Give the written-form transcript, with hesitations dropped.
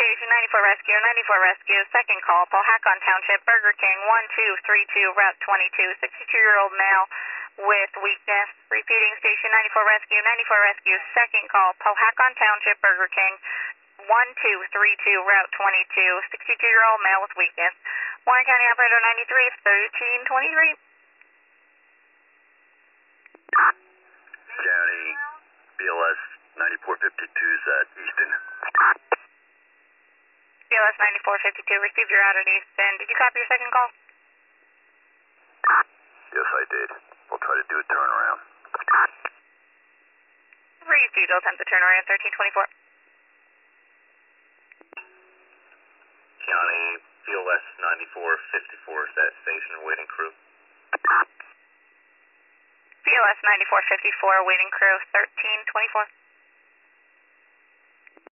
Station 94 Rescue, 94 Rescue, second call, Powhatan Township, Burger King, 1232, Route 22, 62-year-old male with weakness. Repeating, Station 94 Rescue, 94 Rescue, second call, Powhatan Township, Burger King, 1232, Route 22, 62-year-old male with weakness. Warren County Operator 93, 1323. County, BLS 9452's at Easton. BLS 9452, received your out at Easton. Did you copy your second call? Yes, I did. I'll try to do a turnaround. Received, I'll attempt the turnaround, 1324. County, BLS 9454 is at station waiting crew. BLS 9454, waiting crew, 1324.